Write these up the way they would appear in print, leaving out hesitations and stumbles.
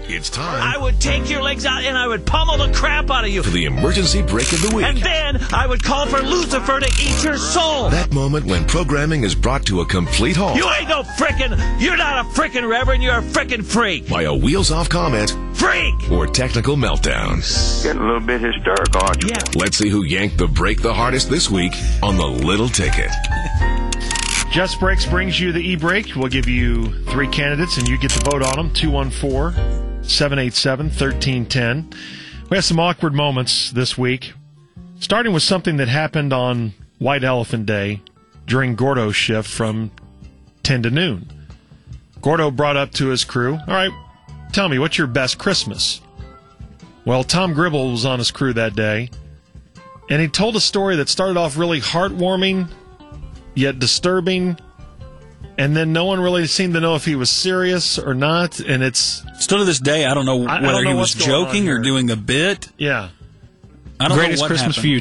It's time. I would take your legs out and I would pummel the crap out of you. For the emergency break of the week. And then I would call for Lucifer to eat your soul. That moment when programming is brought to a complete halt. You ain't no you're not a frickin' reverend, you're a frickin' freak. By a wheels-off comment. Freak! Or technical meltdown. Getting a little bit hysterical, aren't you? Yeah. Let's see who yanked the break the hardest this week on the Little Ticket. Just Breaks brings you the e-break. We'll give you 3 candidates, and you get to vote on them. 214-787-1310. We have some awkward moments this week, starting with something that happened on White Elephant Day during Gordo's shift from 10 to noon. Gordo brought up to his crew, all right, tell me, what's your best Christmas? Well, Tom Gribble was on his crew that day, and he told a story that started off really heartwarming, yet disturbing, and then no one really seemed to know if he was serious or not, and it's... Still to this day, I don't know whether he was joking or doing a bit. Yeah. I don't Greatest know what Christmas happened. for you,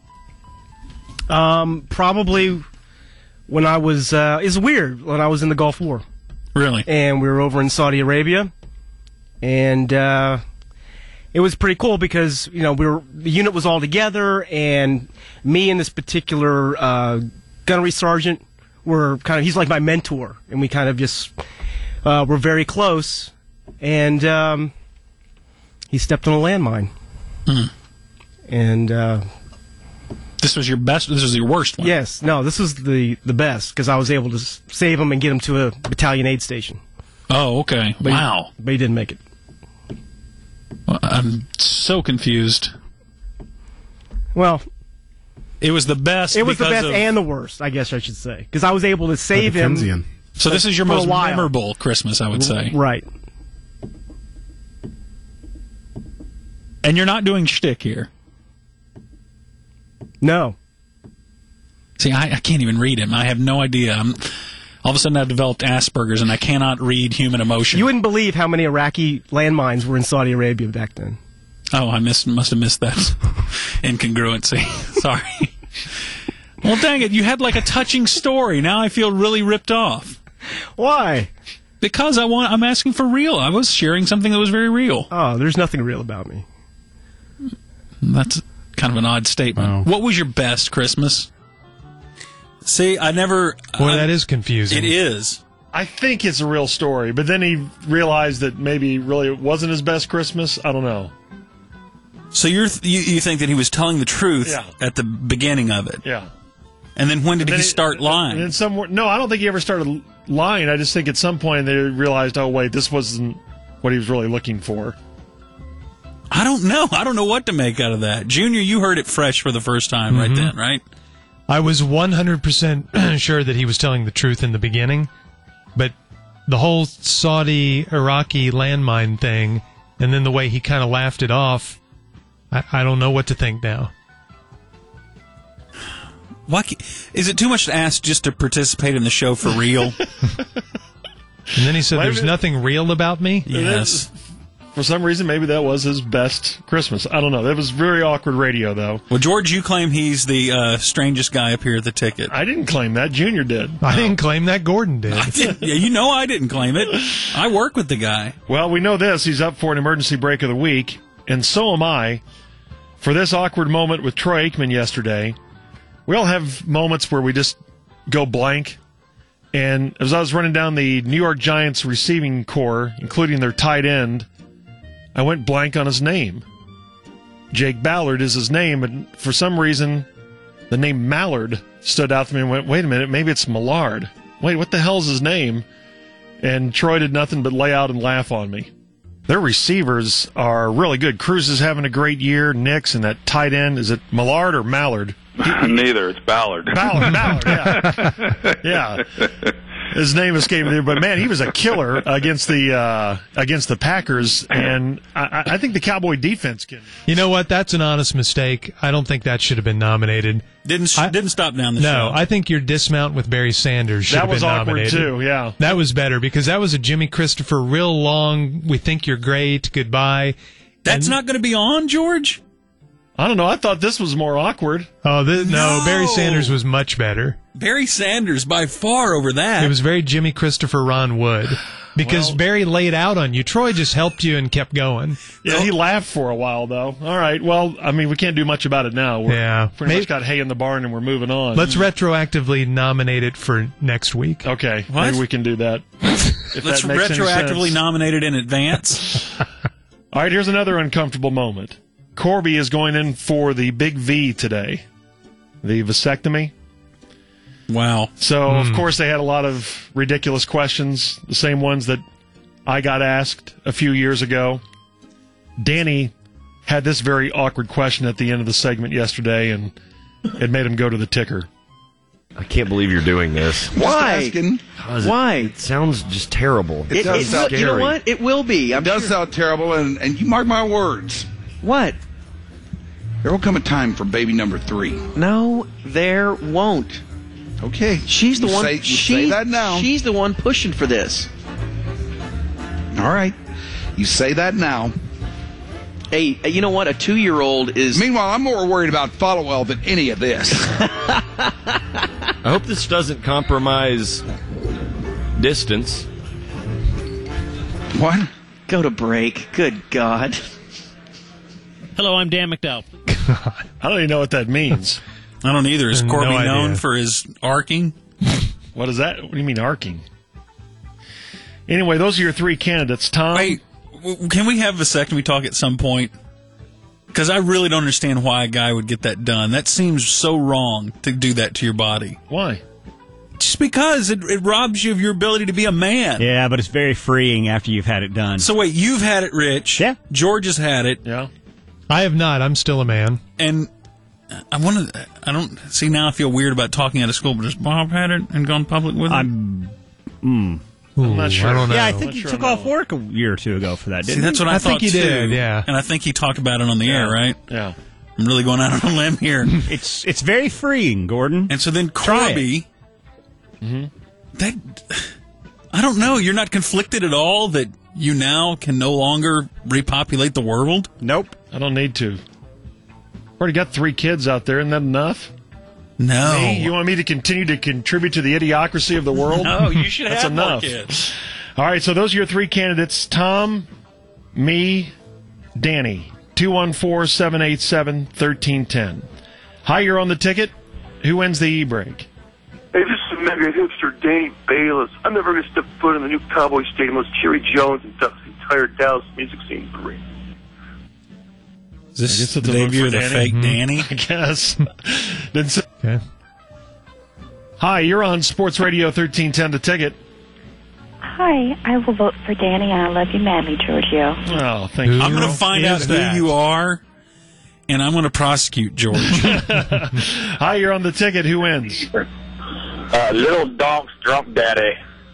Tom? Probably when I was... it's weird, when I was in the Gulf War. Really? And we were over in Saudi Arabia, and it was pretty cool because, you know, the unit was all together, and me and this particular... gunnery sergeant he's like my mentor, and we kind of just were very close, and he stepped on a landmine. And this was your best, this was your worst one? Yes, no, this was the best, because I was able to save him and get him to a battalion aid station. Oh, okay. Wow. But he didn't make it. Well, I'm so confused. Well... It was the best. It was the best and the worst, I guess I should say, because I was able to save him. So this is your most memorable Christmas, I would say. Right. And you're not doing shtick here. No. See, I can't even read him. I have no idea. All of a sudden, I've developed Asperger's, and I cannot read human emotion. You wouldn't believe how many Iraqi landmines were in Saudi Arabia back then. Oh, I must have missed that incongruency. Sorry. Well, dang it, you had like a touching story. Now I feel really ripped off. Why? Because I'm asking for real. I was sharing something that was very real. Oh, there's nothing real about me. That's kind of an odd statement. Wow. What was your best Christmas? See, I never... Boy, that is confusing. It is. I think it's a real story, but then he realized that maybe really it wasn't his best Christmas. I don't know. So you think that he was telling the truth Yeah. at the beginning of it? Yeah. And then when did he start lying? And then no, I don't think he ever started lying. I just think at some point they realized, oh, wait, this wasn't what he was really looking for. I don't know. I don't know what to make out of that. Junior, you heard it fresh for the first time right then, right? I was 100% sure that he was telling the truth in the beginning, but the whole Saudi-Iraqi landmine thing, and then the way he kind of laughed it off, I don't know what to think now. Is it too much to ask just to participate in the show for real? And then he said, there's nothing real about me? Yes. For some reason, maybe that was his best Christmas. I don't know. That was very awkward radio, though. Well, George, you claim he's the strangest guy up here at the ticket. I didn't claim that. Junior did. I didn't claim that. Gordon did. Yeah, you know I didn't claim it. I work with the guy. Well, we know this. He's up for an emergency break of the week, and so am I. For this awkward moment with Troy Aikman yesterday, we all have moments where we just go blank. And as I was running down the New York Giants receiving core, including their tight end, I went blank on his name. Jake Ballard is his name, but for some reason, the name Mallard stood out to me and went, wait a minute, maybe it's Millard. Wait, what the hell's his name? And Troy did nothing but lay out and laugh on me. Their receivers are really good. Cruz is having a great year. Nix and that tight end, is it Millard or Mallard? Neither. It's Ballard. Ballard, yeah. Yeah. His name escaped me there, but man, he was a killer against the Packers, and I think the Cowboy defense can. You know what? That's an honest mistake. I don't think that should have been nominated. Didn't stop down the show. No, I think your dismount with Barry Sanders should have been nominated. That was awkward too, yeah. That was better because that was a Jimmy Christopher real long, we think you're great, goodbye. That's not going to be on, George? I don't know. I thought this was more awkward. Oh, no, Barry Sanders was much better. Barry Sanders by far over that. It was very Jimmy Christopher, Ron Wood. because Barry laid out on you. Troy just helped you and kept going. Yeah, he laughed for a while, though. All right. Well, I mean, we can't do much about it now. We're pretty much got hay in the barn, and we're moving on. Let's retroactively nominate it for next week. Okay. What? Maybe we can do that. If Let's that makes any retroactively sense. nominate it in advance. All right, here's another uncomfortable moment. Corby is going in for the big V today, the vasectomy. Wow. So, of course, they had a lot of ridiculous questions, the same ones that I got asked a few years ago. Danny had this very awkward question at the end of the segment yesterday, and it made him go to the ticker. I can't believe you're doing this. Why? Why? It sounds just terrible. It does sound scary. You know what? It will be. It does sound terrible, and you mark my words. What? There will come a time for baby number 3. No, there won't. Okay. She's the one. Say that now. She's the one pushing for this. All right. You say that now. Hey, you know what? A 2-year-old is. Meanwhile, I'm more worried about Followell than any of this. I hope this doesn't compromise distance. What? Go to break. Good God. Hello, I'm Dan McDowell. I don't even know what that means. I don't either. Is No Corby known idea. for his arcing? What is that? What do you mean arcing? Anyway, those are your 3 candidates. Tom? Wait, can we have vasectomy talk at some point? Because I really don't understand why a guy would get that done. That seems so wrong to do that to your body. Why? Just because it robs you of your ability to be a man. Yeah, but it's very freeing after you've had it done. So wait, you've had it, Rich. Yeah. George has had it. Yeah. I have not. I'm still a man. And I don't see now I feel weird about talking out of school, but has Bob had it and gone public with it? I'm not sure. I don't know. Yeah, I think Not he sure took on off that work a year or two ago for that, See, didn't that's what I thought think he too. did, yeah. And I think he talked about it on the air, right? Yeah. I'm really going out on a limb here. It's very freeing, Gordon. And so then Try Corby, that I don't know. You're not conflicted at all that you now can no longer repopulate the world? Nope. I don't need to. Already got 3 kids out there. Isn't that enough? No. Me? You want me to continue to contribute to the idiocracy of the world? No, you should That's have enough. more kids. All right, so those are your 3 candidates. Tom, me, Danny. 214-787-1310. Hi, you're on the ticket. Who wins the E-break? Hey, this is mega hipster Danny Bayless. I'm never going to step foot in the new Cowboy Stadium unless Jerry Jones inducts the entire Dallas music scene for me. Is this it's the a vote debut for of the Danny. fake Danny? I guess. Didn't say- Okay. Hi, you're on Sports Radio 1310 The Ticket. Hi, I will vote for Danny, and I love you madly, Giorgio. Oh, thank you. I'm going to find out who you are, and I'm going to prosecute George. Hi, you're on the ticket. Who wins? Little Dog's Drunk Daddy.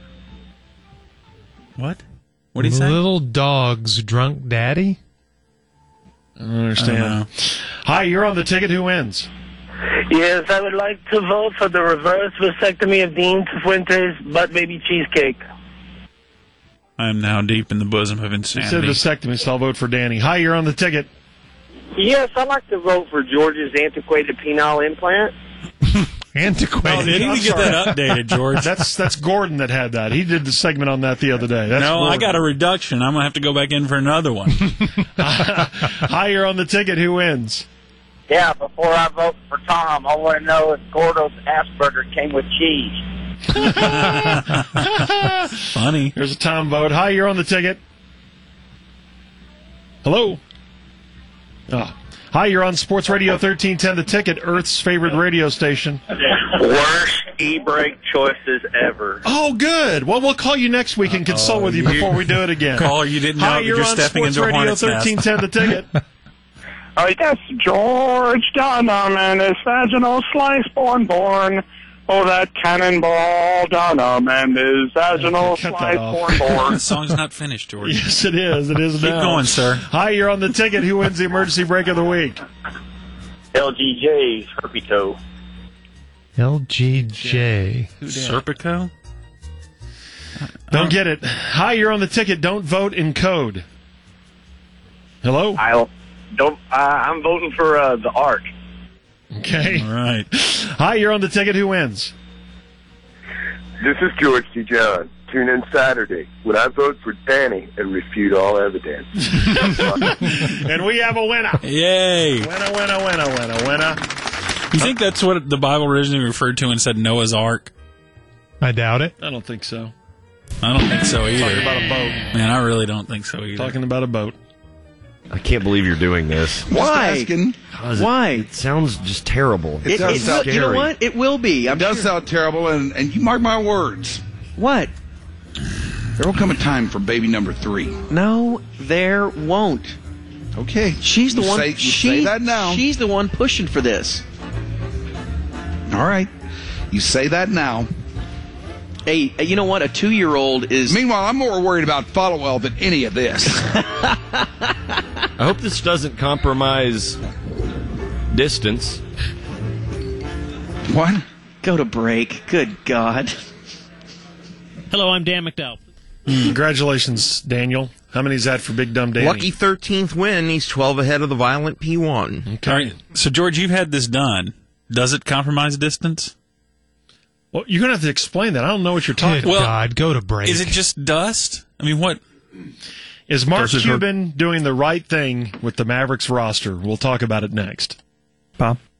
What? What did he say? Little Dog's Drunk Daddy? I don't understand. Hi, you're on the ticket. Who wins? Yes, I would like to vote for the reverse vasectomy of Dean Fuentes' butt baby cheesecake. I am now deep in the bosom of You insanity. said vasectomy, so I'll vote for Danny. Hi, you're on the ticket. Yes, I'd like to vote for George's antiquated penile implant. Antiquated. You need to get that updated, George. That's Gordon that had that. He did the segment on that the other day. That's no, I Gordon. got a reduction. I'm going to have to go back in for another one. Hi, you're on the ticket. Who wins? Yeah, before I vote for Tom, I want to know if Gordo's Asperger came with cheese. Funny. Here's a Tom vote. Hi, you're on the ticket. Hello? Oh. Hi, you're on Sports Radio 1310 The Ticket, Earth's favorite radio station. Worst e-brake choices ever. Oh, good. Well, we'll call you next week and consult with you before we do it again. Caller, you didn't know Hi, that you're you're on stepping Sports into a Radio hornet's nest. 1310 The Ticket. Oh, that's George Dunham and his vaginal slice born. Oh, that cannonball Dunham and his vaginal Cut that slice off. born. The song's not finished, George. Yes, it is. It is Keep now. going, sir. Hi, you're on the ticket. Who wins the emergency break of the week? LGJ's Herpito. LGJ. Serpico? Don't get it. Hi, you're on the ticket. Don't vote in code. Hello? I'm voting for the Ark. Okay. All right. Hi, you're on the ticket. Who wins? This is George D. John. Tune in Saturday when I vote for Danny and refute all evidence. And we have a winner. Yay. Winner. You think that's what the Bible originally referred to and said Noah's Ark? I doubt it. I don't think so. I don't think so either. Talking about a boat. Man, I really don't think so either. Talking about a boat. I can't believe you're doing this. Why? Why? It sounds just terrible. It sounds scary. you know what? It will be. It does sound terrible, and you mark my words. What? There will come a time for baby number 3. No, there won't. Okay. She's the one. You say that now. She's the one pushing for this. All right. You say that now. Hey, you know what? A 2-year-old is. Meanwhile, I'm more worried about Followell than any of this. I hope this doesn't compromise distance. What? Go to break. Good God. Hello, I'm Dan McDowell. Congratulations, Daniel. How many is that for Big Dumb Danny? Lucky 13th win. He's 12 ahead of the Violent P1. Okay. All right. So, George, you've had this done. Does it compromise distance? Well, you're going to have to explain that. I don't know what you're talking about. God, go to break. Is it just dust? I mean, what? Is Mark Does it hurt? Cuban doing the right thing with the Mavericks roster? We'll talk about it next. Bob?